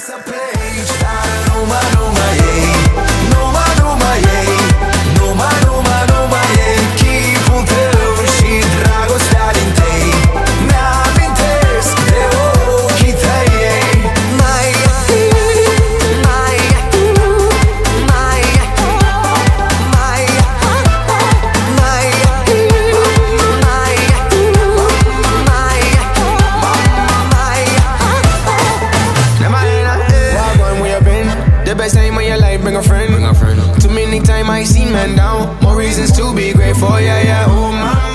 să pleci, dar numai ei. Numai ei. Numai ei. Chipul tău și dragostea din tei mi-amintesc de ochii tăi. The best time of your life, bring a friend. Too many times I seen man down. More reasons to be grateful, yeah, yeah. Oh my.